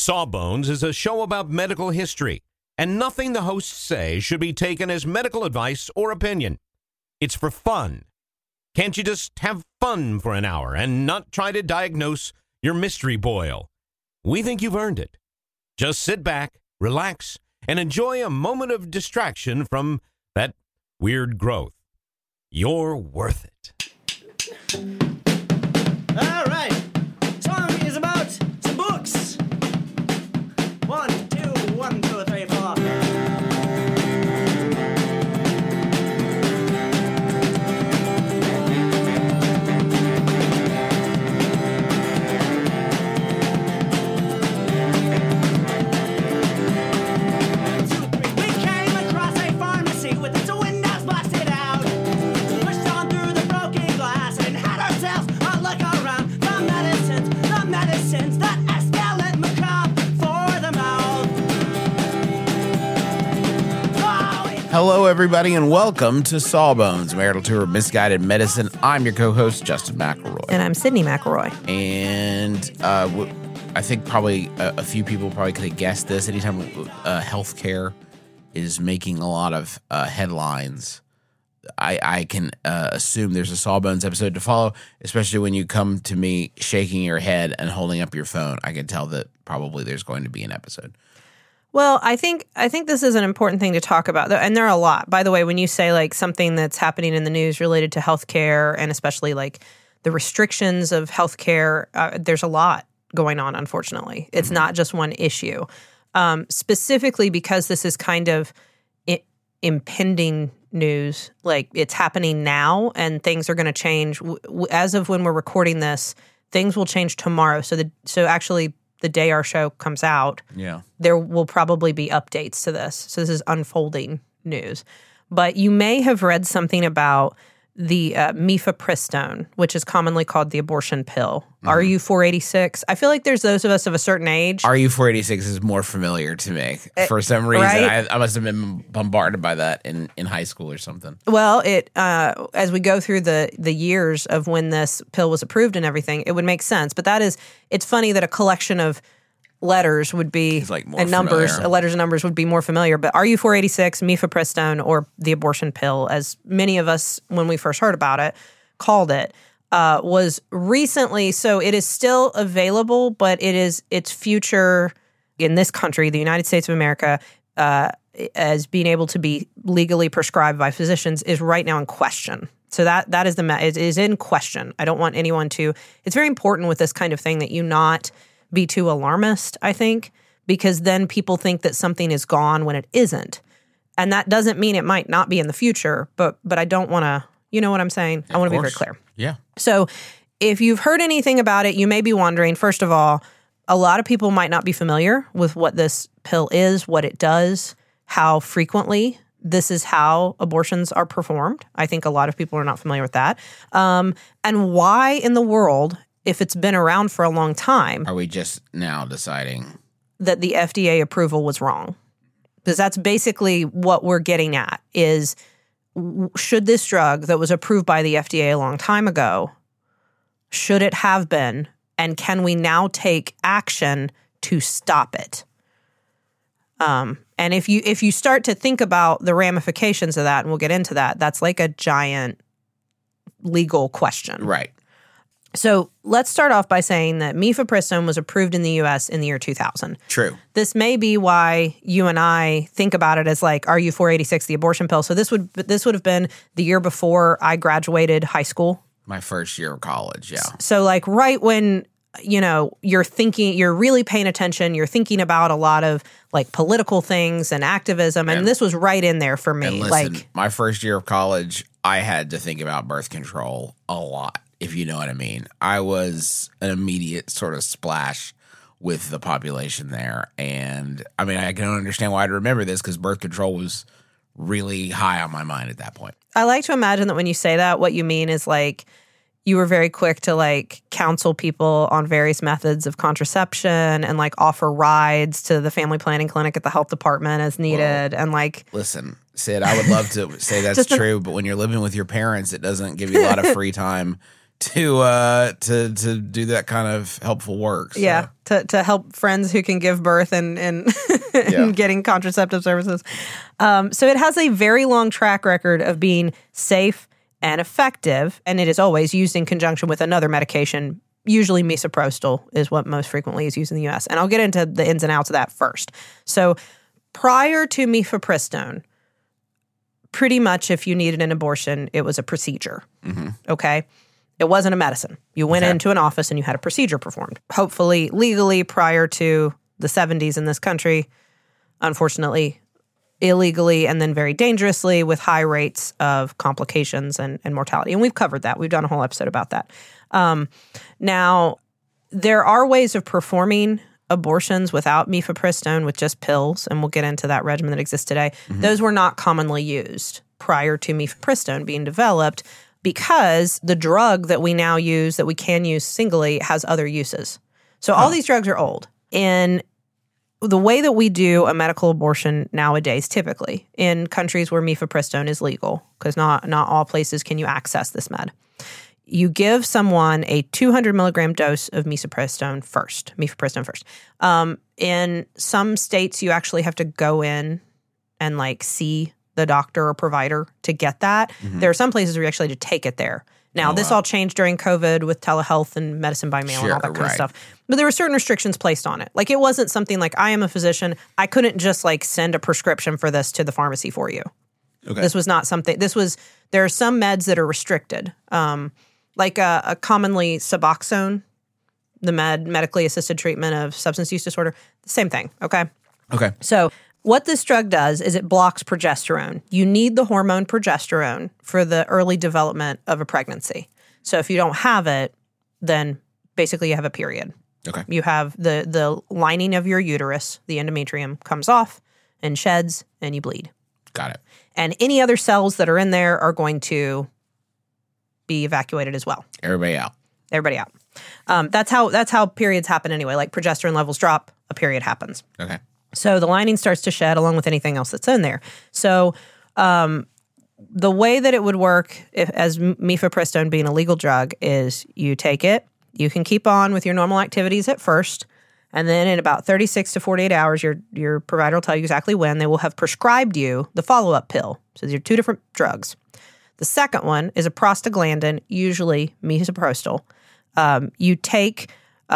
Sawbones is a show about medical history, and nothing the hosts say should be taken as medical advice or opinion. It's for fun. Can't you just have fun for an hour and not try to diagnose your mystery boil? We think you've earned it. Just sit back, relax, and enjoy a moment of distraction from that weird growth. You're worth it. All right. Song is about some books. 1, 2, 1, 2, 3, 4. Hello, everybody, and welcome to Sawbones, Marital Tour of Misguided Medicine. I'm your co-host, Justin McElroy. And I'm Sydney McElroy. And I think probably a few people probably could have guessed this. Anytime healthcare is making a lot of headlines, I can assume there's a Sawbones episode to follow, especially when you come to me shaking your head and holding up your phone. I can tell that probably there's going to be an episode. Well, I think this is an important thing to talk about, and there are a lot. By the way, when you say like something that's happening in the news related to healthcare, and especially like the restrictions of healthcare, there's a lot going on. Unfortunately, it's not just one issue. Specifically, because this is kind of impending news, like it's happening now, and things are going to change as of when we're recording this. Things will change tomorrow. So actually, the day our show comes out, there will probably be updates to this. So this is unfolding news. But you may have read something about the mifepristone, which is commonly called the abortion pill. RU486. I feel like there's those of us of a certain age. RU486 is more familiar to me. For some reason, right? I must have been bombarded by that in high school or something. Well, as we go through the years of when this pill was approved and everything, it would make sense. But it's funny that a collection of letters would be, like more and numbers, familiar. Letters and numbers would be more familiar. But RU486, mifepristone, or the abortion pill, as many of us, when we first heard about it, called it, was recently, so it is still available, but its future in this country, the United States of America, as being able to be legally prescribed by physicians is right now in question. So that is it is in question. I don't want anyone to, it's very important with this kind of thing that you not be too alarmist, I think, because then people think that something is gone when it isn't. And that doesn't mean it might not be in the future, but I don't want to, you know what I'm saying? I want to be very clear. Yeah. So if you've heard anything about it, you may be wondering, first of all, a lot of people might not be familiar with what this pill is, what it does, how frequently this is how abortions are performed. I think a lot of people are not familiar with that. And why in the world, if it's been around for a long time, are we just now deciding that the FDA approval was wrong? Because that's basically what we're getting at is, should this drug that was approved by the FDA a long time ago, should it have been, and can we now take action to stop it? And if you start to think about the ramifications of that, and we'll get into that, that's like a giant legal question. Right. So let's start off by saying that mifepristone was approved in the U.S. in the year 2000. True. This may be why you and I think about it as like RU486, the abortion pill. So this would have been the year before I graduated high school. My first year of college, yeah. So like right when, you're thinking, you're really paying attention, you're thinking about a lot of like political things and activism, and this was right in there for me. And listen, my first year of college, I had to think about birth control a lot, if you know what I mean. I was an immediate sort of splash with the population there. And I mean, I can understand why I'd remember this because birth control was really high on my mind at that point. I like to imagine that when you say that, what you mean is like you were very quick to like counsel people on various methods of contraception and like offer rides to the family planning clinic at the health department as needed. Whoa. And like, listen, Sid, I would love to say that's true, but when you're living with your parents, it doesn't give you a lot of free time to do that kind of helpful work. So. Yeah, to help friends who can give birth and and getting contraceptive services. So it has a very long track record of being safe and effective, and it is always used in conjunction with another medication. Usually misoprostol is what most frequently is used in the U.S., and I'll get into the ins and outs of that first. So prior to mifepristone, pretty much if you needed an abortion, it was a procedure, okay? It wasn't a medicine. You went into an office and you had a procedure performed, hopefully legally prior to the 70s in this country, unfortunately illegally, and then very dangerously with high rates of complications and mortality. And we've covered that. We've done a whole episode about that. Now, there are ways of performing abortions without mifepristone with just pills, and we'll get into that regimen that exists today. Those were not commonly used prior to mifepristone being developed because the drug that we now use, that we can use singly, has other uses. So all these drugs are old. In the way that we do a medical abortion nowadays, typically in countries where mifepristone is legal, because not all places can you access this med, you give someone a 200 milligram dose of mifepristone first. In some states, you actually have to go in and see the doctor or provider to get that. There are some places where you actually have to take it there. Now, this all changed during COVID with telehealth and medicine by mail and all that kind of stuff. But there were certain restrictions placed on it. It wasn't something like, I am a physician, I couldn't just send a prescription for this to the pharmacy for you. Okay. This was not something, there are some meds that are restricted. Like a commonly Suboxone, the medically assisted treatment of substance use disorder, same thing, okay? Okay. So what this drug does is it blocks progesterone. You need the hormone progesterone for the early development of a pregnancy. So if you don't have it, then basically you have a period. Okay. You have the lining of your uterus, the endometrium, comes off and sheds, and you bleed. Got it. And any other cells that are in there are going to be evacuated as well. Everybody out. That's how periods happen anyway. Progesterone levels drop, a period happens. Okay. So the lining starts to shed along with anything else that's in there. So the way that it would work as mifepristone being a legal drug is you take it, you can keep on with your normal activities at first, and then in about 36 to 48 hours, your provider will tell you exactly when they will have prescribed you the follow-up pill. So these are two different drugs. The second one is a prostaglandin, usually misoprostol. You take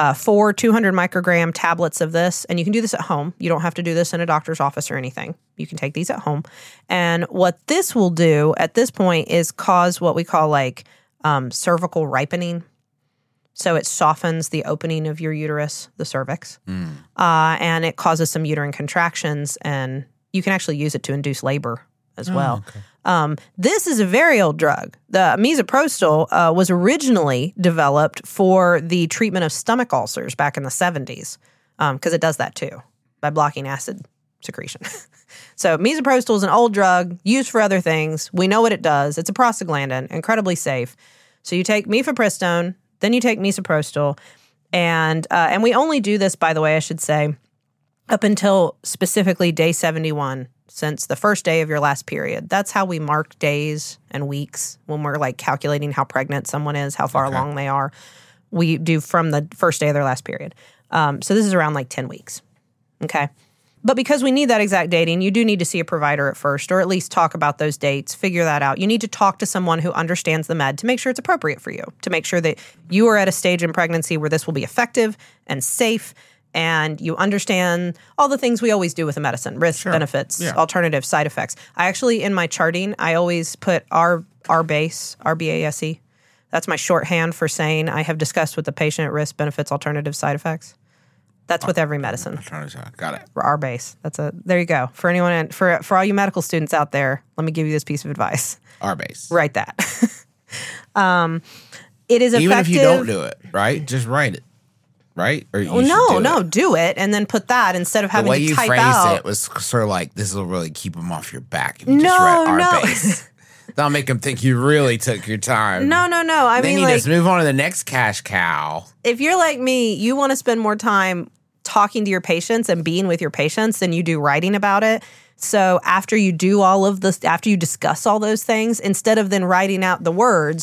4 200 microgram tablets of this, and you can do this at home. You don't have to do this in a doctor's office or anything. You can take these at home. And what this will do at this point is cause what we call cervical ripening. So it softens the opening of your uterus, the cervix, and it causes some uterine contractions, and you can actually use it to induce labor as well. Okay. This is a very old drug. The misoprostol was originally developed for the treatment of stomach ulcers back in the 70s, because it does that too, by blocking acid secretion. So misoprostol is an old drug used for other things. We know what it does. It's a prostaglandin, incredibly safe. So you take mifepristone, then you take misoprostol, and we only do this, by the way, I should say, up until specifically day 71, since the first day of your last period. That's how we mark days and weeks when we're calculating how pregnant someone is, how far along they are. We do from the first day of their last period. So this is around 10 weeks. Okay. But because we need that exact dating, you do need to see a provider at first, or at least talk about those dates, figure that out. You need to talk to someone who understands the med to make sure it's appropriate for you, to make sure that you are at a stage in pregnancy where this will be effective and safe, and you understand all the things we always do with a medicine, risks, benefits, alternatives, side effects. I actually, in my charting, I always put RBASE, R-B-A-S-E. That's my shorthand for saying I have discussed with the patient risks, benefits, alternatives, side effects. That's with every medicine. Got it. RBASE. There you go. For anyone, for all you medical students out there, let me give you this piece of advice. RBASE. Write that. It is effective. Even if you don't do it, right? Just write it. Right? Or do it and then put that instead of having to type out. The way you phrased it was sort of this will really keep them off your back if you just read RBASE. That'll make them think you really took your time. No. I mean, you just move on to the next cash cow. If you're like me, you want to spend more time talking to your patients and being with your patients than you do writing about it. So after you do all of this, after you discuss all those things, instead of then writing out the words,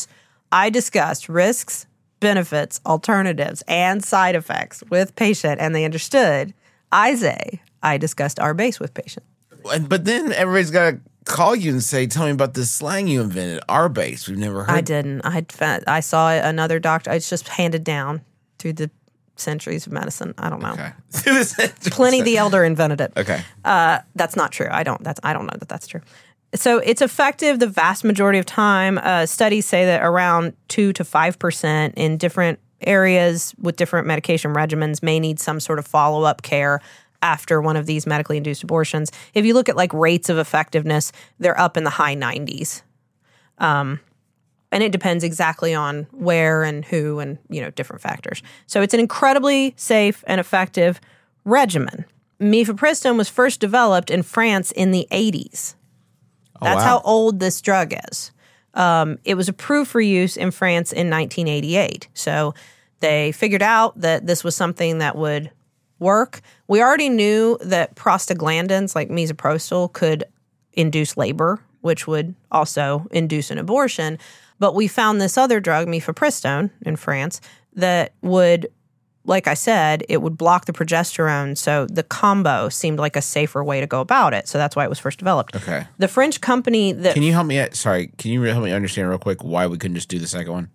I discussed risks, benefits, alternatives, and side effects with patient, and they understood. I say I discussed our base with patient. But then everybody's got to call you and say, tell me about this slang you invented, our base. We've never heard. I didn't. I saw another doctor. It's just handed down through the centuries of medicine. I don't know. Okay. Pliny the Elder invented it. Okay. That's not true. I don't know that that's true. So it's effective the vast majority of time. Studies say that around 2 to 5% in different areas with different medication regimens may need some sort of follow-up care after one of these medically induced abortions. If you look at like rates of effectiveness, they're up in the high 90s. And it depends exactly on where and who and, different factors. So it's an incredibly safe and effective regimen. Mifepristone was first developed in France in the 80s. That's how old this drug is. It was approved for use in France in 1988. So they figured out that this was something that would work. We already knew that prostaglandins like misoprostol could induce labor, which would also induce an abortion. But we found this other drug, mifepristone, in France, that would, like I said, it would block the progesterone. So the combo seemed like a safer way to go about it. So that's why it was first developed. Okay. The French company that... Can you help me understand real quick why we couldn't just do the second one?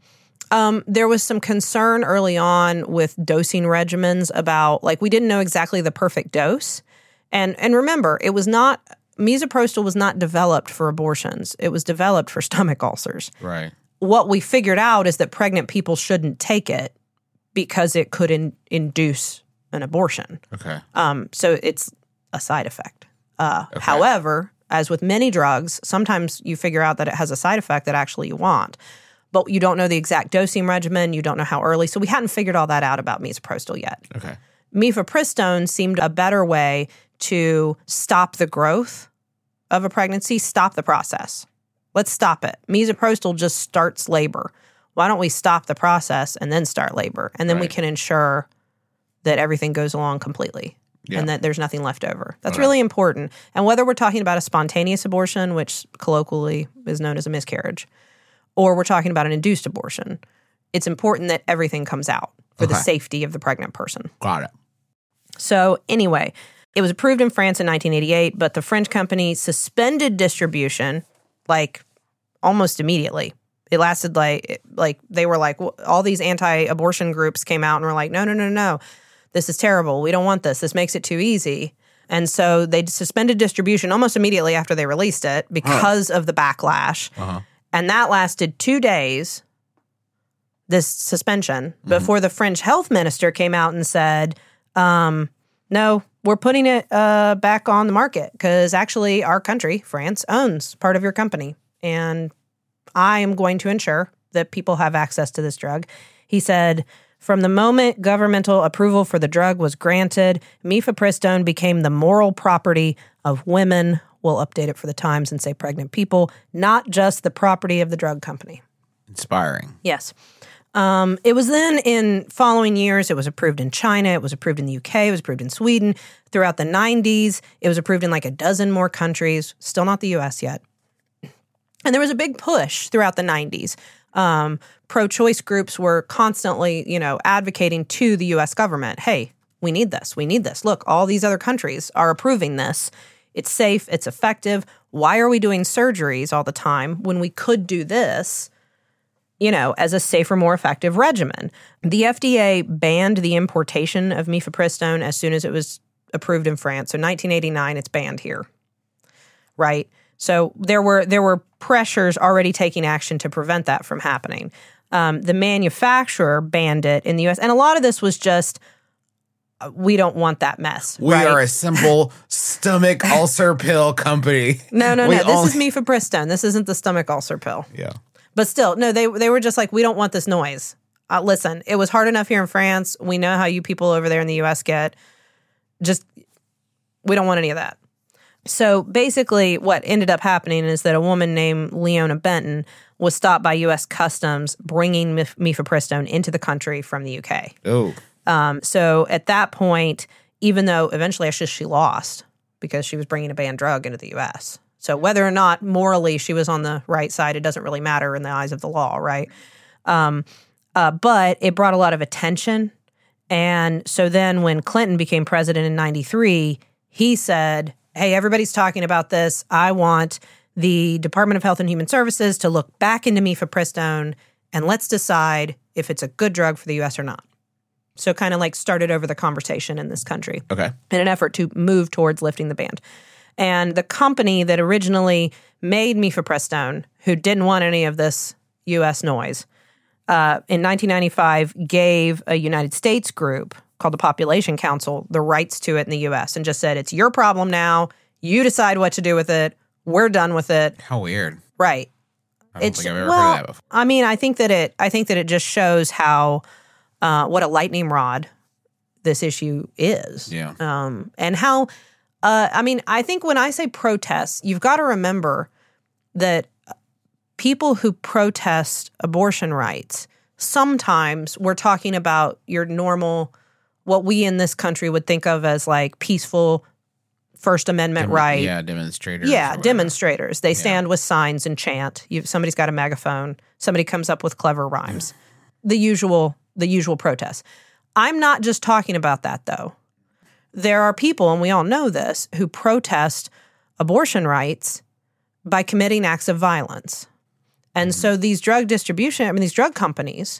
There was some concern early on with dosing regimens about, we didn't know exactly the perfect dose. And remember, misoprostol was not developed for abortions. It was developed for stomach ulcers. Right. What we figured out is that pregnant people shouldn't take it because it could induce an abortion. Okay. So it's a side effect. However, as with many drugs, sometimes you figure out that it has a side effect that actually you want. But you don't know the exact dosing regimen. You don't know how early. So we hadn't figured all that out about misoprostol yet. Okay. Mifepristone seemed a better way to stop the growth of a pregnancy, stop the process. Let's stop it. Misoprostol just starts labor. Why don't we stop the process and then start labor? And then we can ensure that everything goes along completely and that there's nothing left over. That's really important. And whether we're talking about a spontaneous abortion, which colloquially is known as a miscarriage, or we're talking about an induced abortion, it's important that everything comes out for the safety of the pregnant person. Got it. So anyway, it was approved in France in 1988, but the French company suspended distribution almost immediately. It lasted they were all these anti-abortion groups came out and were like, no, this is terrible. We don't want this. This makes it too easy. And so they suspended distribution almost immediately after they released it because of the backlash. Uh-huh. And that lasted 2 days, this suspension, before the French health minister came out and said, no, we're putting it back on the market because actually our country, France, owns part of your company. And I am going to ensure that people have access to this drug. He said, from the moment governmental approval for the drug was granted, mifepristone became the moral property of women. We'll update it for the Times and say pregnant people, not just the property of the drug company. Inspiring. Yes. It was then in following years, it was approved in China, it was approved in the UK, it was approved in Sweden. Throughout the 90s, it was approved in a dozen more countries, still not the US yet. And there was a big push throughout the 90s. Pro-choice groups were constantly, advocating to the US government, hey, we need this. Look, all these other countries are approving this. It's safe, it's effective. Why are we doing surgeries all the time when we could do this, as a safer, more effective regimen? The FDA banned the importation of mifepristone as soon as it was approved in France. So 1989, it's banned here, right? So there were pressures already taking action to prevent that from happening. The manufacturer banned it in the U.S., and a lot of this was just, we don't want that mess. We are a simple stomach ulcer pill company. No. This is mifepristone. This isn't the stomach ulcer pill. Yeah. But still, no, they were just we don't want this noise. Listen, it was hard enough here in France. We know how you people over there in the U.S. get. We don't want any of that. So basically what ended up happening is that a woman named Leona Benton was stopped by U.S. Customs bringing mifepristone into the country from the UK. Oh. So at that point, even though eventually she lost because she was bringing a banned drug into the U.S., So whether or not morally she was on the right side, it doesn't really matter in the eyes of the law, right? But it brought a lot of attention. And so then when Clinton became president in 93, he said, hey, everybody's talking about this. I want the Department of Health and Human Services to look back into mifepristone and let's decide if it's a good drug for the U.S. or not. So kind of like started over the conversation in this country. Okay. In an effort to move towards lifting the ban. And the company that originally made mifepristone, who didn't want any of this U.S. noise, in 1995 gave a United States group called the Population Council the rights to it in the U.S. and just said, it's your problem now. You decide what to do with it. We're done with it. How weird. Right. I don't think I've ever heard of that before. I mean, I think that it just shows how what a lightning rod this issue is. Yeah. And how I think when I say protests, you've got to remember that people who protest abortion rights, sometimes we're talking about your normal, what we in this country would think of as like peaceful First Amendment right. Yeah, demonstrators. Yeah, demonstrators. They stand with signs and chant. Somebody's got a megaphone. Somebody comes up with clever rhymes. The usual protests. I'm not just talking about that, though. There are people, and we all know this, who protest abortion rights by committing acts of violence. And so these drug companies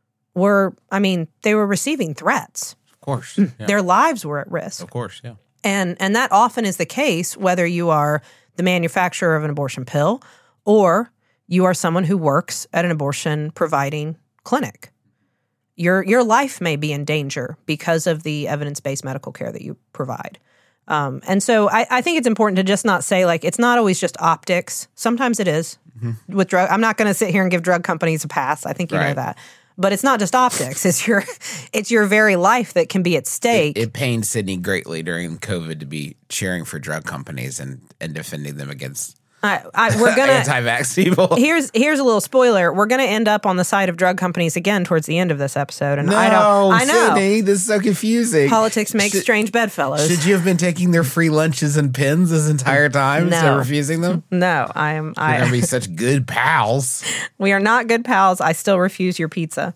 they were receiving threats. Of course. Yeah. Their lives were at risk. Of course, yeah. And that often is the case, whether you are the manufacturer of an abortion pill or you are someone who works at an abortion providing clinic. Your life may be in danger because of the evidence-based medical care that you provide. And so I think it's important to just not say, like, it's not always just optics. Sometimes it is. Mm-hmm. With drug. I'm not going to sit here and give drug companies a pass. I think you know that. But it's not just optics. It's your very life that can be at stake. It pained Sydney greatly during COVID to be cheering for drug companies and defending them against we're gonna anti-vax people. Here's a little spoiler. We're gonna end up on the side of drug companies again towards the end of this episode. And I know. Sydney, this is so confusing. Politics makes strange bedfellows. Should you have been taking their free lunches and pins this entire time instead of refusing them? No, We're gonna be such good pals. We are not good pals. I still refuse your pizza.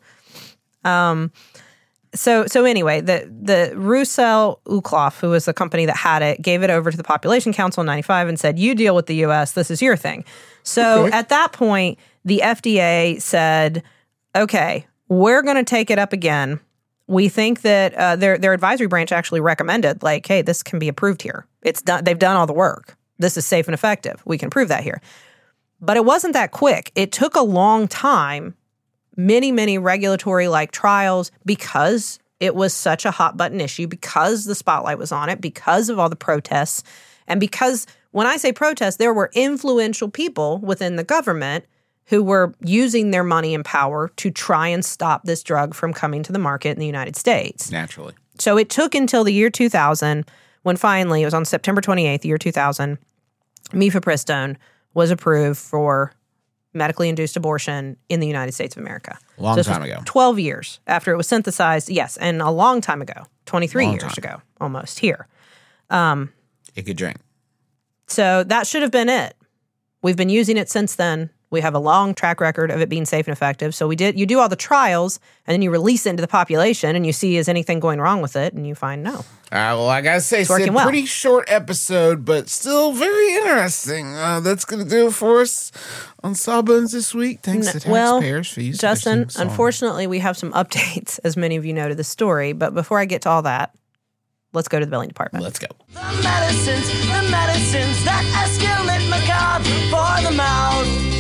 So anyway, the Roussel Uclof, who was the company that had it, gave it over to the Population Council in 95 and said, you deal with the U.S., this is your thing. So at that point, the FDA said, okay, we're going to take it up again. We think that their advisory branch actually recommended, like, hey, this can be approved here. It's done. They've done all the work. This is safe and effective. We can prove that here. But it wasn't that quick. It took a long time. Many regulatory trials, because it was such a hot button issue, because the spotlight was on it, because of all the protests, and because when I say protests, there were influential people within the government who were using their money and power to try and stop this drug from coming to the market in the United States. Naturally. So it took until the year 2000 when finally, it was on September 28th, the year 2000, mifepristone was approved for medically induced abortion in the United States of America. Long time ago. 12 years after it was synthesized. Yes, and a long time ago. 23 years ago, almost, here. It could drink. So that should have been it. We've been using it since then. We have a long track record of it being safe and effective. So you do all the trials, and then you release it into the population, and you see, is anything going wrong with it? And you find no. Well, I gotta say, Sid, pretty short episode, but still very interesting. That's gonna do it for us on Sawbones this week. Thanks to taxpayers for using Justin, unfortunately, we have some updates, as many of you know, to the story. But before I get to all that, let's go to the billing department. Let's go. The medicines that escalate macabre for the mouth.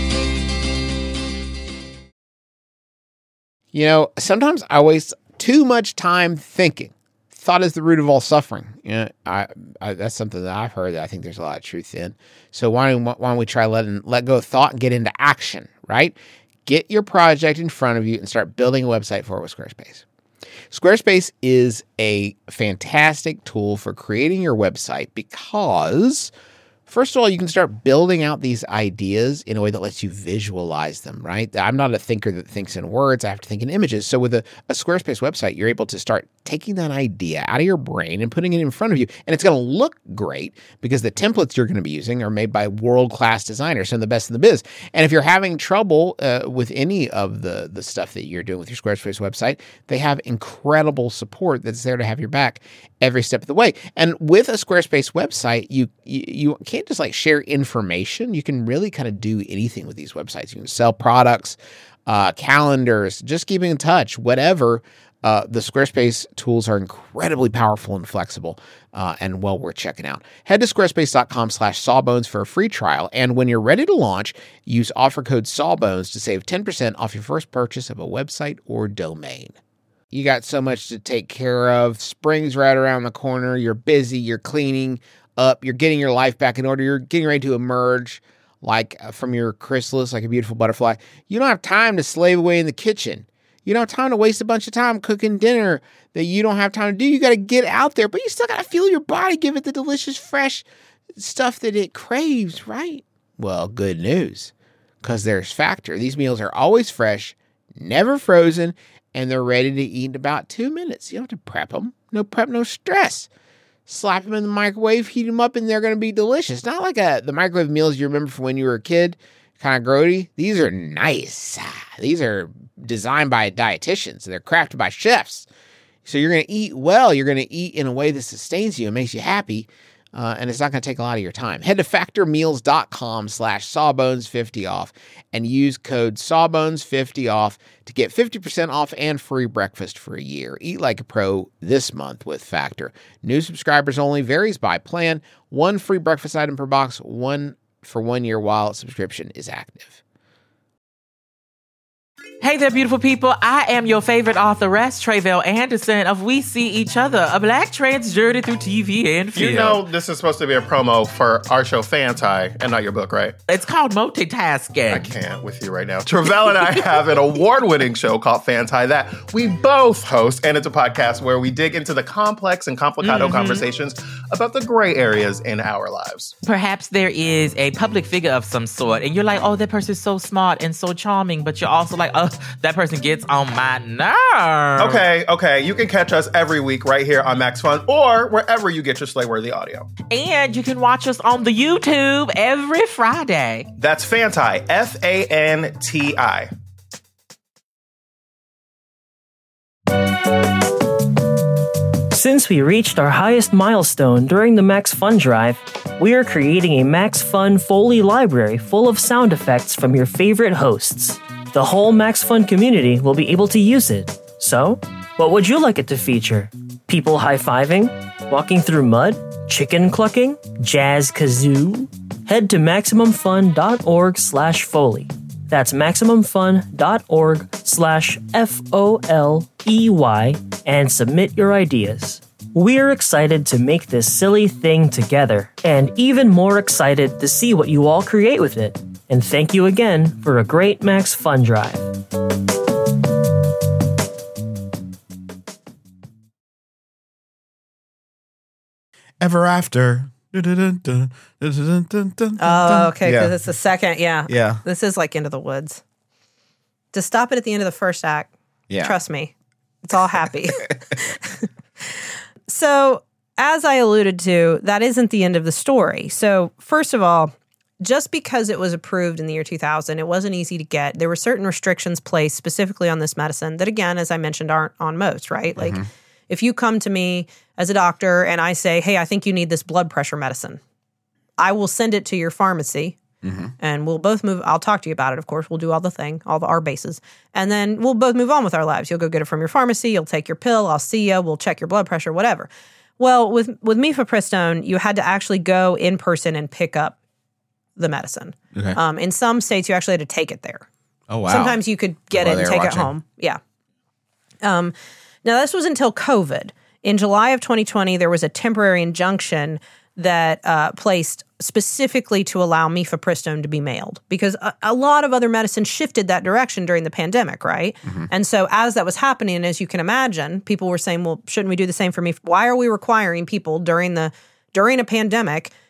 You know, sometimes I waste too much time thinking. Thought is the root of all suffering. You know, that's something that I've heard that I think there's a lot of truth in. So why don't we try let go of thought and get into action, right? Get your project in front of you and start building a website for it with Squarespace. Squarespace is a fantastic tool for creating your website because First of all, you can start building out these ideas in a way that lets you visualize them, right? I'm not a thinker that thinks in words. I have to think in images. So with a Squarespace website, you're able to start taking that idea out of your brain and putting it in front of you. And it's going to look great because the templates you're going to be using are made by world-class designers, some of the best in the biz. And if you're having trouble with any of the stuff that you're doing with your Squarespace website, they have incredible support that's there to have your back every step of the way. And with a Squarespace website, you can't just like share information. You can really kind of do anything with these websites. You can sell products, calendars, just keeping in touch, whatever. The Squarespace tools are incredibly powerful and flexible and well worth checking out. Head to squarespace.com/sawbones for a free trial. And when you're ready to launch, use offer code SAWBONES to save 10% off your first purchase of a website or domain. You got so much to take care of. Spring's right around the corner. You're busy. You're cleaning up. You're getting your life back in order. You're getting ready to emerge like from your chrysalis, like a beautiful butterfly. You don't have time to slave away in the kitchen. You don't have time to waste a bunch of time cooking dinner that you don't have time to do. You got to get out there, but you still got to fuel your body, give it the delicious, fresh stuff that it craves, right? Well, good news, because there's Factor. These meals are always fresh, never frozen, and they're ready to eat in about 2 minutes. You don't have to prep them. No prep, no stress. Slap them in the microwave, heat them up, and they're going to be delicious. Not like the microwave meals you remember from when you were a kid, kind of grody. These are nice. These are designed by dietitians. They're crafted by chefs. So you're going to eat well. You're going to eat in a way that sustains you and makes you happy. And it's not going to take a lot of your time. Head to factormeals.com/sawbones50 off and use code sawbones50 off to get 50% off and free breakfast for a year. Eat like a pro this month with Factor. New subscribers only, varies by plan. 1 free breakfast item per box, 1 for 1 year while subscription is active. Hey there, beautiful people. I am your favorite authoress, Tre'vell Anderson of We See Each Other, a Black trans journey through TV and film. You know this is supposed to be a promo for our show Fanti and not your book, right? It's called multitasking. I can't with you right now. Tre'vell and I have an award-winning show called Fanti that we both host, and it's a podcast where we dig into the complex and complicado conversations about the gray areas in our lives. Perhaps there is a public figure of some sort, and you're like, oh, that person's so smart and so charming, but you're also like, oh, that person gets on my nerves. Okay. You can catch us every week right here on Max Fun or wherever you get your Slayworthy audio. And you can watch us on the YouTube every Friday. That's Fanti, Fanti. Since we reached our highest milestone during the Max Fun Drive, we are creating a Max Fun Foley library full of sound effects from your favorite hosts. The whole Max Fun community will be able to use it. So, what would you like it to feature? People high-fiving? Walking through mud? Chicken clucking? Jazz kazoo? Head to MaximumFun.org/Foley. That's MaximumFun.org/FOLEY and submit your ideas. We're excited to make this silly thing together, and even more excited to see what you all create with it. And thank you again for a great Max Fun Drive. Ever After. Oh, okay, because it's the second. Yeah. This is like Into the Woods. To stop it at the end of the first act. Yeah. Trust me, it's all happy. So, as I alluded to, that isn't the end of the story. So, first of all, just because it was approved in the year 2000, it wasn't easy to get. There were certain restrictions placed specifically on this medicine that, again, as I mentioned, aren't on most, right? Like, if you come to me as a doctor and I say, hey, I think you need this blood pressure medicine, I will send it to your pharmacy and we'll both move. I'll talk to you about it, of course. We'll do all our bases. And then we'll both move on with our lives. You'll go get it from your pharmacy. You'll take your pill. I'll see you. We'll check your blood pressure, whatever. Well, with mifepristone, you had to actually go in person and pick up the medicine. Okay. In some states, you actually had to take it there. Oh, wow. Sometimes you could get it and take it home. Yeah. Now, this was until COVID. In July of 2020, there was a temporary injunction that placed specifically to allow mifepristone to be mailed because a lot of other medicine shifted that direction during the pandemic, right? And so as that was happening, as you can imagine, people were saying, well, shouldn't we do the same for me? Why are we requiring people during a pandemic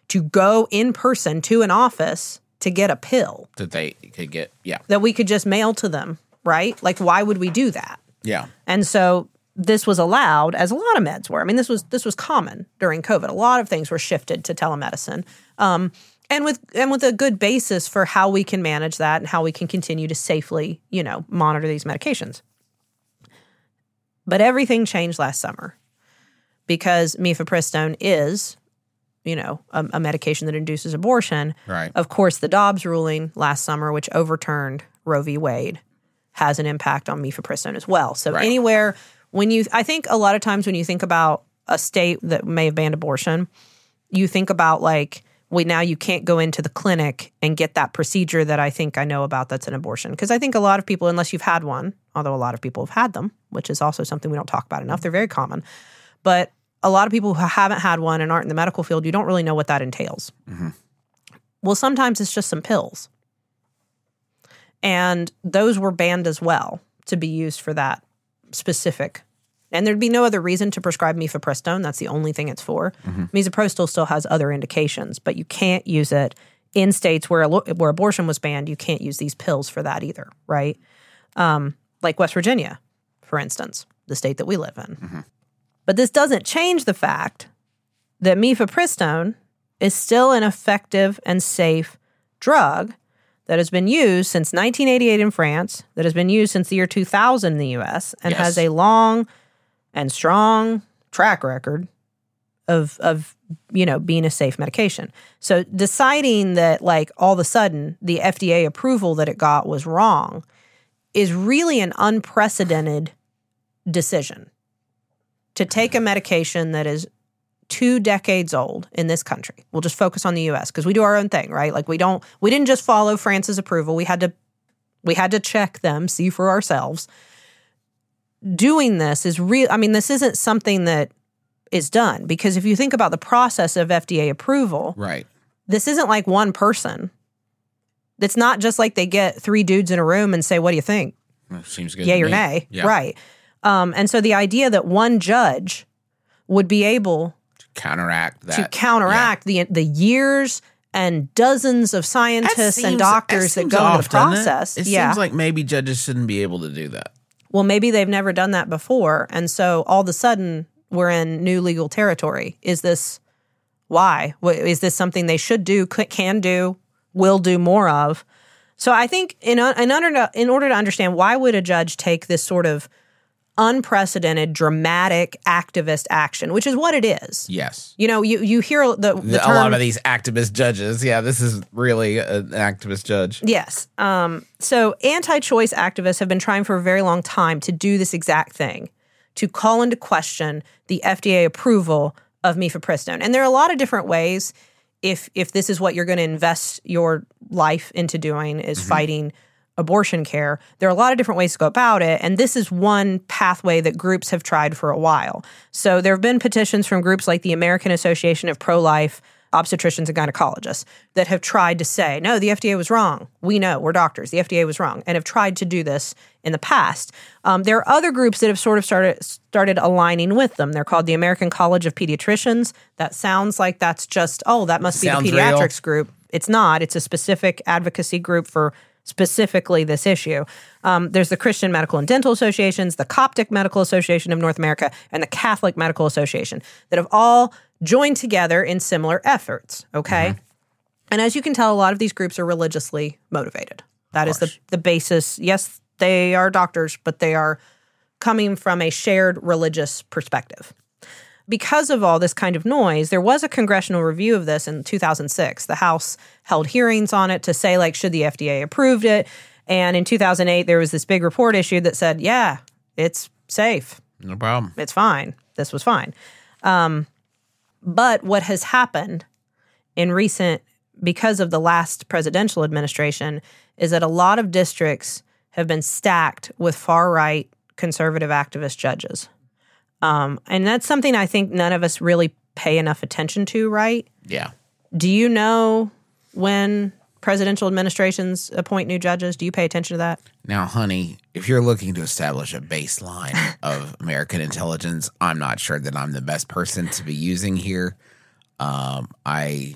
to go in person to an office to get a pill That they could get, yeah. that we could just mail to them, right? Like, why would we do that? Yeah. And so this was allowed, as a lot of meds were. I mean, this was common during COVID. A lot of things were shifted to telemedicine, and with a good basis for how we can manage that and how we can continue to safely, monitor these medications. But everything changed last summer because mifepristone is, a medication that induces abortion. Right. Of course, the Dobbs ruling last summer, which overturned Roe v. Wade, has an impact on mifepristone as well. So Right. anywhere I think a lot of times when you think about a state that may have banned abortion, you think about like, now you can't go into the clinic and get that procedure that I think I know about that's an abortion. Because I think a lot of people, unless you've had one, although a lot of people have had them, which is also something we don't talk about enough, they're very common. But a lot of people who haven't had one and aren't in the medical field, you don't really know what that entails. Mm-hmm. Well, sometimes it's just some pills. And those were banned as well to be used for that specific. And there'd be no other reason to prescribe mifepristone. That's the only thing it's for. Misoprostol still has other indications, but you can't use it in states where abortion was banned. You can't use these pills for that either, right? Like West Virginia, for instance, the state that we live in. But this doesn't change the fact that mifepristone is still an effective and safe drug that has been used since 1988 in France, that has been used since the year 2000 in the U.S., and Yes. has a long and strong track record of being a safe medication. So deciding that, like, all of a sudden the FDA approval that it got was wrong is really an unprecedented decision to take a medication that is 2 decades old in this country. We'll just focus on the U.S. because we do our own thing, right? Like we didn't just follow France's approval. We had to check them, see for ourselves. Doing this is real. I mean, this isn't something that is done because if you think about the process of FDA approval, Right. this isn't like one person. It's not just like they get 3 dudes in a room and say, "What do you think? Seems good. Yay to or me. nay?" Yeah. Right. And so the idea that one judge would be able Counteract that. to counteract the years and dozens of That scientists seems- and doctors that seems go into off, the doesn't it? process. It yeah. seems like maybe judges shouldn't be able to do that. Well, maybe they've never done that before. And so all of a sudden we're in new legal territory. Is this why? Is this something they should do, can do, will do more of? So I think in order to understand why would a judge take this sort of unprecedented, dramatic activist action, which is what it is. Yes. You hear the term, A lot of these activist judges. Yeah, this is really an activist judge. Yes. So anti-choice activists have been trying for a very long time to do this exact thing, to call into question the FDA approval of mifepristone. And there are a lot of different ways if this is what you're going to invest your life into doing is fighting abortion care. There are a lot of different ways to go about it, and this is one pathway that groups have tried for a while. So there have been petitions from groups like the American Association of Pro-Life Obstetricians and Gynecologists that have tried to say, no, the FDA was wrong. We know, we're doctors. The FDA was wrong, and have tried to do this in the past. There are other groups that have sort of started aligning with them. They're called the American College of Pediatricians. That sounds like that's just, that must be the Sounds pediatrics group. It's not. It's a specific advocacy group for specifically this issue. There's the Christian Medical and Dental Associations, the Coptic Medical Association of North America, and the Catholic Medical Association that have all joined together in similar efforts, okay? And as you can tell, a lot of these groups are religiously motivated. That is the basis. Yes, they are doctors, but they are coming from a shared religious perspective. Because of all this kind of noise, there was a congressional review of this in 2006. The House held hearings on it to say, like, should the FDA approved it? And in 2008, there was this big report issued that said, yeah, it's safe. No problem. It's fine. This was fine. But what has happened because of the last presidential administration, is that a lot of districts have been stacked with far-right conservative activist judges. And that's something I think none of us really pay enough attention to, right? Yeah. Do you know when presidential administrations appoint new judges? Do you pay attention to that? Now, honey, if you're looking to establish a baseline of American intelligence, I'm not sure that I'm the best person to be using here. I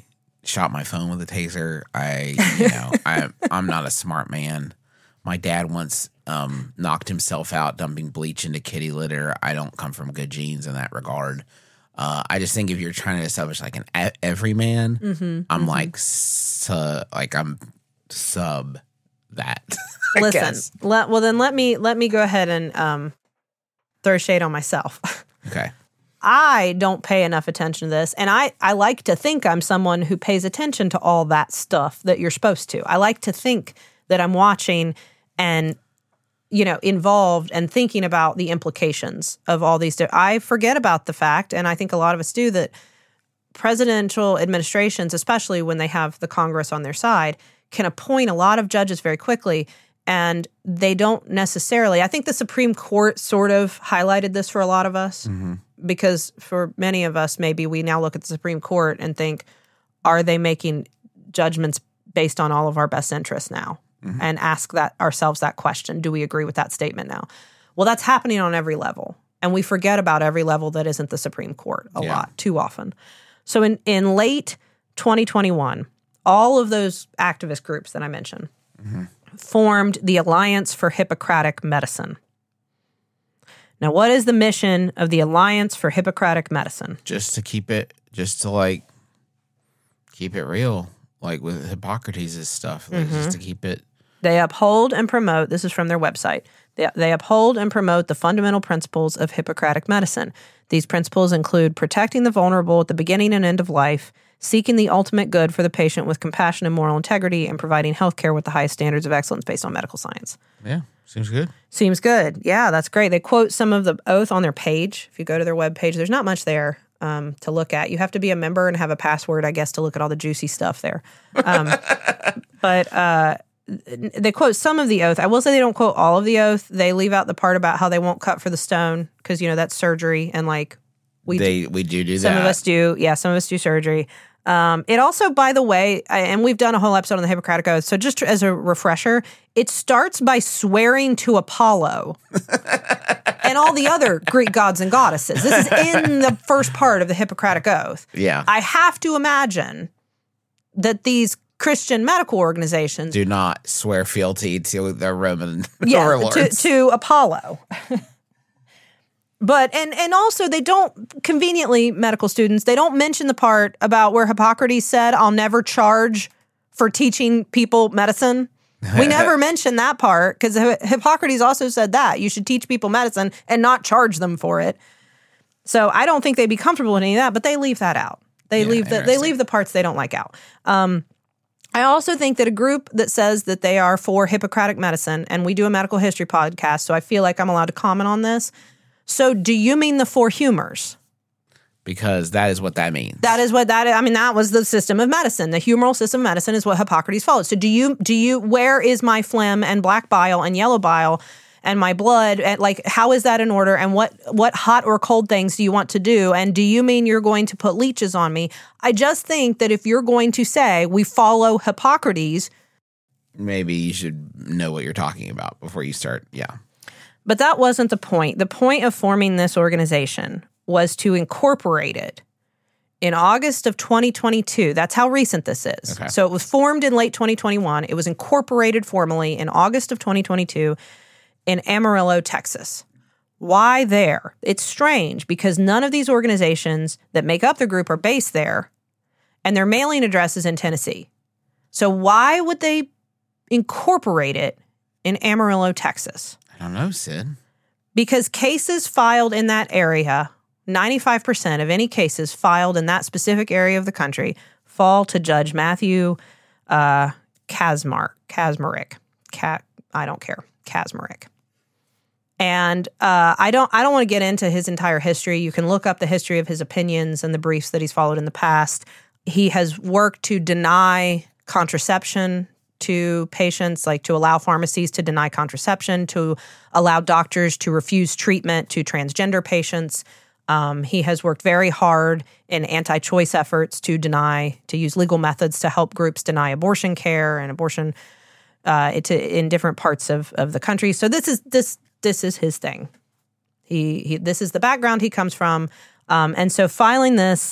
shot my phone with a taser. I'm not a smart man. My dad once knocked himself out dumping bleach into kitty litter. I don't come from good genes in that regard. I just think if you're trying to establish like an everyman, I'm like I'm sub that. Listen, then let me go ahead and throw shade on myself. Okay. I don't pay enough attention to this, and I like to think I'm someone who pays attention to all that stuff that you're supposed to. I like to think that I'm watching and, involved and thinking about the implications of all these. I forget about the fact, and I think a lot of us do, that presidential administrations, especially when they have the Congress on their side, can appoint a lot of judges very quickly, and they don't necessarily. I think the Supreme Court sort of highlighted this for a lot of us. Mm-hmm. Because for many of us, maybe we now look at the Supreme Court and think, are they making judgments based on all of our best interests now? Mm-hmm. And ask ourselves that question. Do we agree with that statement now? Well, that's happening on every level. And we forget about every level that isn't the Supreme Court a lot, too often. So in late 2021, all of those activist groups that I mentioned formed the Alliance for Hippocratic Medicine. Now, what is the mission of the Alliance for Hippocratic Medicine? Just to keep it real, like with Hippocrates' stuff, just to keep it. They uphold and promote, this is from their website, they uphold and promote the fundamental principles of Hippocratic medicine. These principles include protecting the vulnerable at the beginning and end of life, seeking the ultimate good for the patient with compassion and moral integrity, and providing healthcare with the highest standards of excellence based on medical science. Yeah, seems good. Seems good. Yeah, that's great. They quote some of the oath on their page. If you go to their webpage, there's not much there to look at. You have to be a member and have a password, I guess, to look at all the juicy stuff there. But they quote some of the oath. I will say they don't quote all of the oath. They leave out the part about how they won't cut for the stone because, that's surgery, and we do that. Some of us do. Yeah, some of us do surgery. It also, by the way, and we've done a whole episode on the Hippocratic Oath, so just as a refresher, it starts by swearing to Apollo and all the other Greek gods and goddesses. This is in the first part of the Hippocratic Oath. Yeah. I have to imagine that Christian medical organizations do not swear fealty to their Roman overlords. To Apollo. But and also they don't, conveniently, medical students, they don't mention the part about where Hippocrates said, I'll never charge for teaching people medicine. We never mention that part because Hippocrates also said that you should teach people medicine and not charge them for it. So I don't think they'd be comfortable with any of that, but they leave that out. They leave the parts they don't like out. I also think that a group that says that they are for Hippocratic medicine, and we do a medical history podcast, so I feel like I'm allowed to comment on this. So do you mean the four humors? Because that is what that means. That was the system of medicine. The humoral system of medicine is what Hippocrates followed. So do you, where is my phlegm and black bile and yellow bile and my blood? And how is that in order? And what hot or cold things do you want to do? And do you mean you're going to put leeches on me? I just think that if you're going to say we follow Hippocrates, maybe you should know what you're talking about before you start. Yeah. But that wasn't the point. The point of forming this organization was to incorporate it in August of 2022. That's how recent this is. Okay. So it was formed in late 2021. It was incorporated formally in August of 2022 in Amarillo, Texas. Why there? It's strange because none of these organizations that make up the group are based there, and their mailing address is in Tennessee. So why would they incorporate it in Amarillo, Texas? I don't know, Sid. Because cases filed in that area, 95% of any cases filed in that specific area of the country fall to Judge Matthew Kacsmaryk. I don't care. Kacsmaryk. And I don't want to get into his entire history. You can look up the history of his opinions and the briefs that he's followed in the past. He has worked to deny contraception to patients, to allow pharmacies to deny contraception, to allow doctors to refuse treatment to transgender patients. He has worked very hard in anti-choice efforts to use legal methods to help groups deny abortion care and abortion in different parts of the country. So this is his thing. This is the background he comes from. And so filing this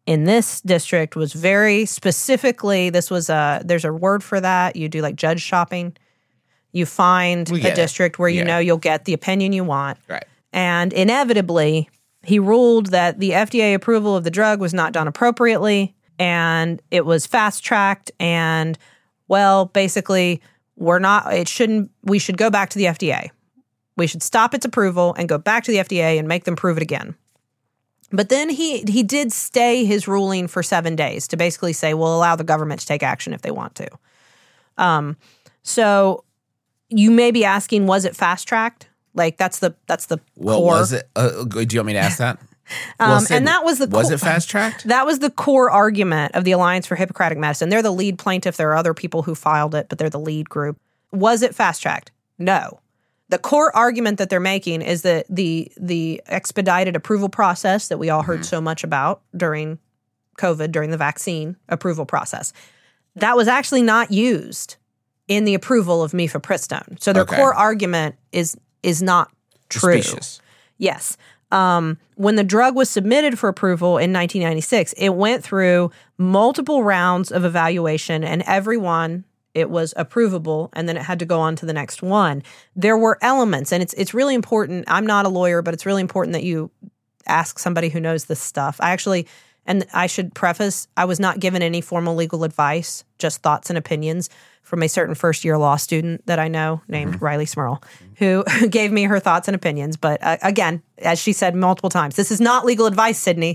in this district was very specifically, there's a word for that. You do like judge shopping. You find a district where you know you'll get the opinion you want. Right. And inevitably, he ruled that the FDA approval of the drug was not done appropriately and it was fast-tracked and, well, basically, we should go back to the FDA. We should stop its approval and go back to the FDA and make them prove it again. But then he did stay his ruling for 7 days to basically say, we'll allow the government to take action if they want to. So you may be asking, was it fast-tracked? Like that's the core. Was it? Do you want me to ask that? And that was was it fast-tracked? That was the core argument of the Alliance for Hippocratic Medicine. They're the lead plaintiff. There are other people who filed it, but they're the lead group. Was it fast-tracked? No. The core argument that they're making is that the expedited approval process that we all heard so much about during COVID, during the vaccine approval process, that was actually not used in the approval of mifepristone. So their core argument is not true. Suspicious. Yes. When the drug was submitted for approval in 1996, it went through multiple rounds of evaluation, and everyone it was approvable, and then it had to go on to the next one. There were elements, and it's really important. I'm not a lawyer, but it's really important that you ask somebody who knows this stuff. And I should preface, I was not given any formal legal advice, just thoughts and opinions from a certain first-year law student that I know named Riley Smurl, who gave me her thoughts and opinions. But again, as she said multiple times, this is not legal advice, Sydney.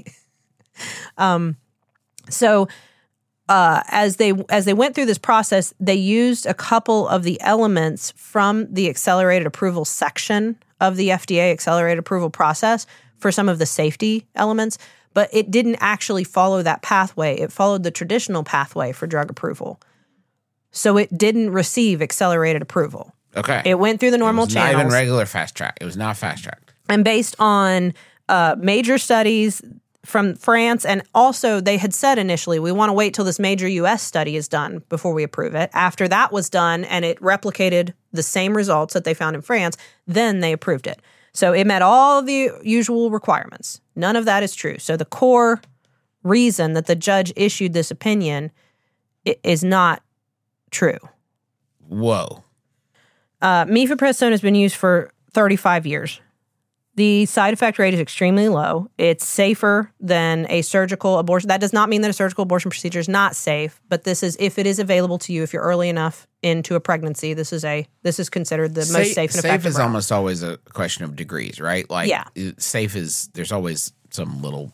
As they went through this process, they used a couple of the elements from the accelerated approval section of the FDA accelerated approval process for some of the safety elements, but it didn't actually follow that pathway. It followed the traditional pathway for drug approval. So it didn't receive accelerated approval. Okay. It went through the normal channels. Not even regular fast track. It was not fast tracked. And based on major studies from France, and also they had said initially, we want to wait till this major U.S. study is done before we approve it. After that was done and it replicated the same results that they found in France, then they approved it. So it met all of the usual requirements. None of that is true. So the core reason that the judge issued this opinion is not true. Whoa. Mifepristone has been used for 35 years. The side effect rate is extremely low. It's safer than a surgical abortion. That does not mean that a surgical abortion procedure is not safe, but this is if it is available to you, if you're early enough into a pregnancy, this is considered the most safe and effective. Safe is route. almost always a question of degrees, right? Like, yeah. Safe is there's always some little,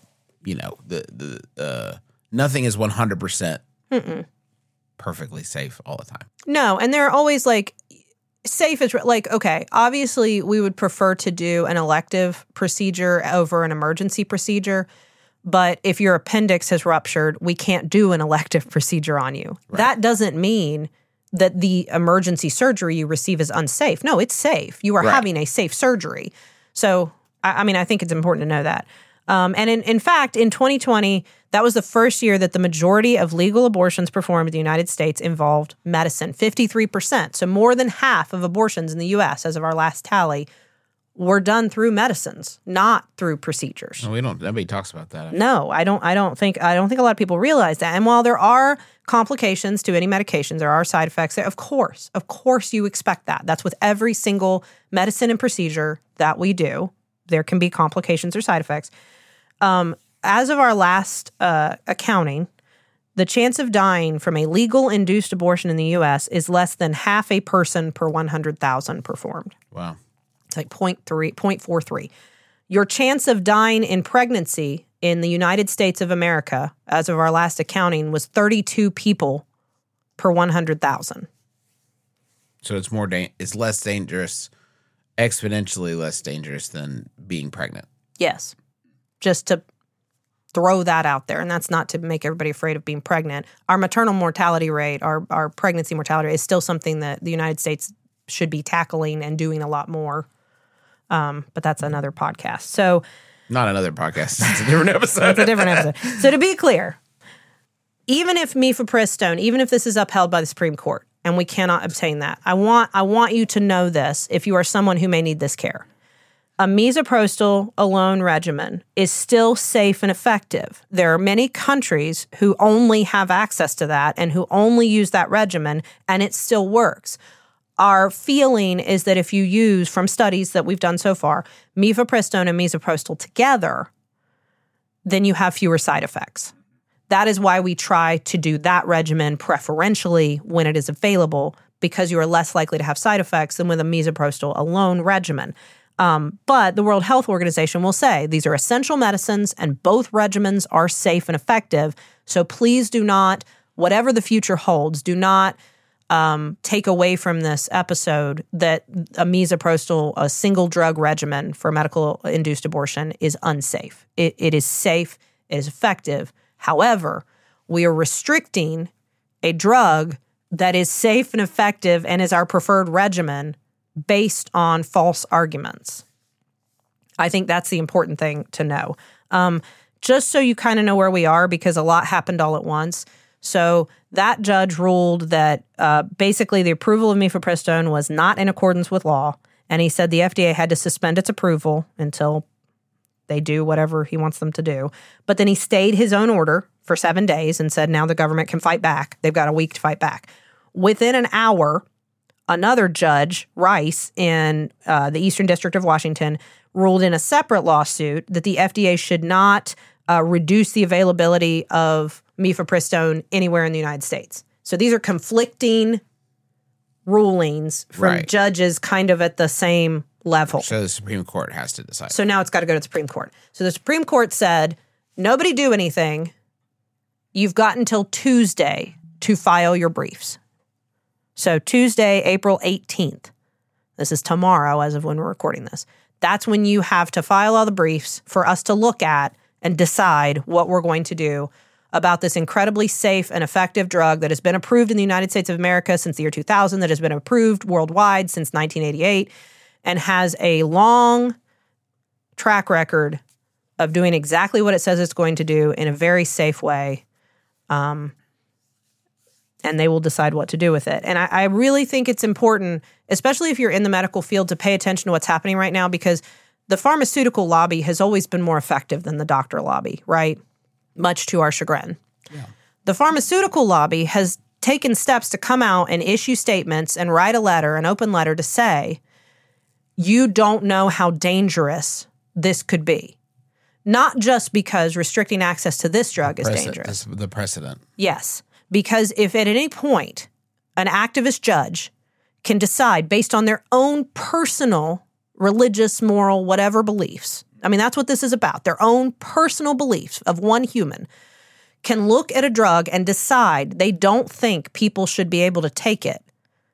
nothing is 100% perfectly safe all the time. No, and there are always safe is okay, obviously we would prefer to do an elective procedure over an emergency procedure, but if your appendix has ruptured, we can't do an elective procedure on you. Right. That doesn't mean that the emergency surgery you receive is unsafe. No, it's safe. You are having a safe surgery. So, I think it's important to know that. And in fact, in 2020, that was the first year that the majority of legal abortions performed in the United States involved medicine, 53%. So more than half of abortions in the U.S., as of our last tally, were done through medicines, not through procedures. No, nobody talks about that. No, I don't think a lot of people realize that. And while there are complications to any medications, there are side effects. Of course you expect that. That's with every single medicine and procedure that we do. There can be complications or side effects. As of our last accounting, the chance of dying from a legal induced abortion in the U.S. is less than half a person per 100,000 performed. Wow. It's like 0.43. Your chance of dying in pregnancy in the United States of America, as of our last accounting, was 32 people per 100,000. So it's less dangerous, exponentially less dangerous than being pregnant. Yes. Just to throw that out there. And that's not to make everybody afraid of being pregnant. Our maternal mortality rate, our pregnancy mortality rate is still something that the United States should be tackling and doing a lot more. But that's another podcast. So, not another podcast. It's a different episode. It's a different episode. So to be clear, even if mifepristone, even if this is upheld by the Supreme Court and we cannot obtain that, I want you to know this if you are someone who may need this care. a misoprostol alone regimen is still safe and effective. There are many countries who only have access to that and who only use that regimen, and it still works. Our feeling is that if you use, from studies that we've done so far, mifepristone and misoprostol together, then you have fewer side effects. That is why we try to do that regimen preferentially when it is available, because you are less likely to have side effects than with a misoprostol alone regimen. But the World Health Organization will say these are essential medicines and both regimens are safe and effective. So please do not, whatever the future holds, do not take away from this episode that a misoprostol, a single drug regimen for medical-induced abortion is unsafe. It is safe, it is effective. However, we are restricting a drug that is safe and effective and is our preferred regimen based on false arguments. I think that's the important thing to know. Just so you kind of know where we are, because a lot happened all at once. So that judge ruled that basically the approval of mifepristone was not in accordance with law, and he said the FDA had to suspend its approval until they do whatever he wants them to do. But then he stayed his own order for 7 days and said now the government can fight back. They've got a week to fight back. Within an hour, another judge, Rice, in the Eastern District of Washington, ruled in a separate lawsuit that the FDA should not reduce the availability of mifepristone anywhere in the United States. So these are conflicting rulings from judges kind of at the same level. So the Supreme Court has to decide. So now it's got to go to the Supreme Court. So the Supreme Court said, nobody do anything. You've got until Tuesday to file your briefs. So Tuesday, April 18th, this is tomorrow as of when we're recording this, that's when you have to file all the briefs for us to look at and decide what we're going to do about this incredibly safe and effective drug that has been approved in the United States of America since the year 2000, that has been approved worldwide since 1988, and has a long track record of doing exactly what it says it's going to do in a very safe way. And they will decide what to do with it. And I really think it's important, especially if you're in the medical field, to pay attention to what's happening right now, because the pharmaceutical lobby has always been more effective than the doctor lobby, right? Much to our chagrin. Yeah. The pharmaceutical lobby has taken steps to come out and issue statements and write a letter, an open letter, to say, you don't know how dangerous this could be. Not just because restricting access to this drug is dangerous. The precedent. Yes. Because if at any point an activist judge can decide based on their own personal religious, moral, whatever beliefs, I mean, that's what this is about, their own personal beliefs of one human, can look at a drug and decide they don't think people should be able to take it.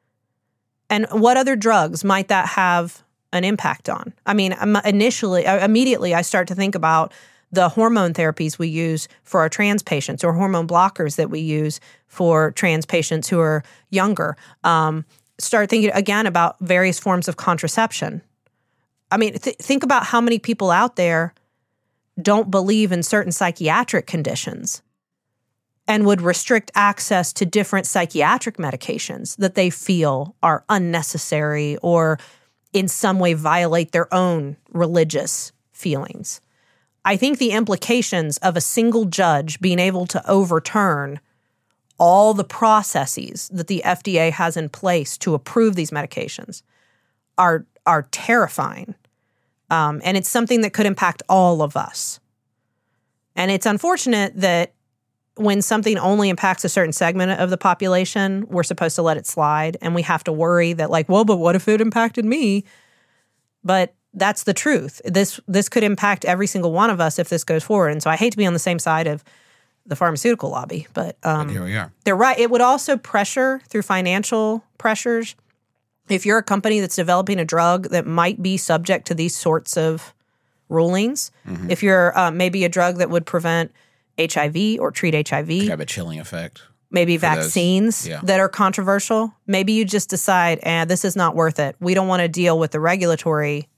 And what other drugs might that have an impact on? I mean, immediately I start to think about the hormone therapies we use for our trans patients, or hormone blockers that we use for trans patients who are younger. Start thinking again about various forms of contraception. I mean, think about how many people out there don't believe in certain psychiatric conditions and would restrict access to different psychiatric medications that they feel are unnecessary or in some way violate their own religious feelings. I think the implications of a single judge being able to overturn all the processes that the FDA has in place to approve these medications are terrifying. And it's something that could impact all of us. And it's unfortunate that when something only impacts a certain segment of the population, we're supposed to let it slide. And we have to worry that, like, well, but what if it impacted me? But that's the truth. This could impact every single one of us if this goes forward. And so I hate to be on the same side of the pharmaceutical lobby, but here we are. They're right. It would also pressure through financial pressures. If you're a company that's developing a drug that might be subject to these sorts of rulings, if you're maybe a drug that would prevent HIV or treat HIV, could have a chilling effect. Maybe vaccines that are controversial. Maybe you just decide, this is not worth it. We don't want to deal with the regulatory,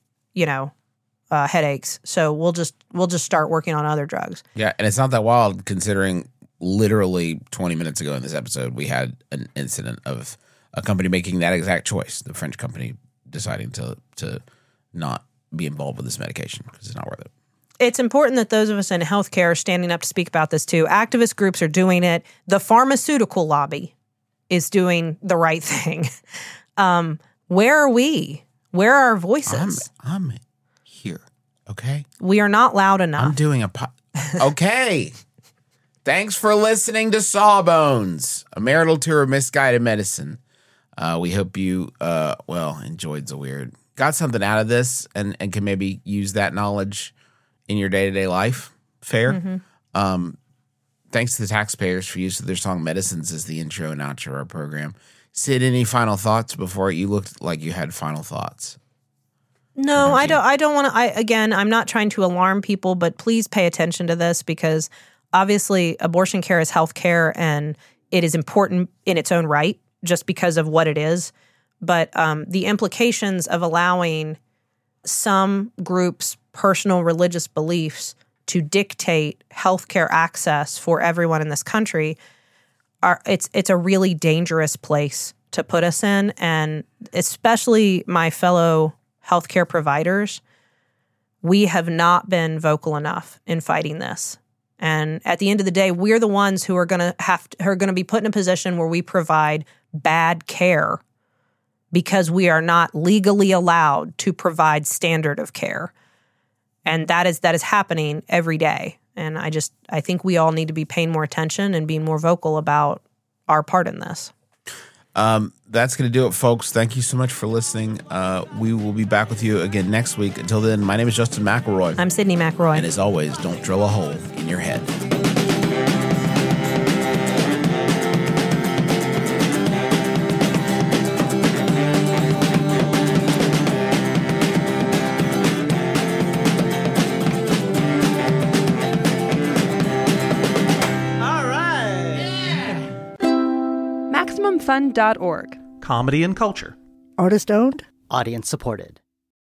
headaches. So we'll just start working on other drugs. Yeah, and it's not that wild considering literally 20 minutes ago in this episode we had an incident of a company making that exact choice. The French company deciding to not be involved with this medication because it's not worth it. It's important that those of us in healthcare are standing up to speak about this too. Activist groups are doing it. The pharmaceutical lobby is doing the right thing. Where are we? Where are our voices? I'm here. Okay. We are not loud enough. I'm doing okay. Thanks for listening to Sawbones, a marital tour of misguided medicine. We hope you, enjoyed the weird. Got something out of this and can maybe use that knowledge in your day-to-day life. Fair. Thanks to the taxpayers for use of their song Medicines as the intro and outro of our program. Sid, any final thoughts before you looked like you had final thoughts? No, I don't want to. Again, I'm not trying to alarm people, but please pay attention to this because obviously abortion care is health care and it is important in its own right just because of what it is. But the implications of allowing some groups' personal religious beliefs to dictate healthcare access for everyone in this country it's a really dangerous place to put us in, and especially my fellow healthcare providers, we have not been vocal enough in fighting this. And at the end of the day, we're the ones who are going to be put in a position where we provide bad care because we are not legally allowed to provide standard of care. And that is happening every day. And I think we all need to be paying more attention and being more vocal about our part in this. That's going to do it, folks. Thank you so much for listening. We will be back with you again next week. Until then, my name is Justin McElroy. I'm Sydney McElroy. And as always, don't drill a hole in your head. MaximumFun.org. Comedy and culture. Artist owned. Audience supported.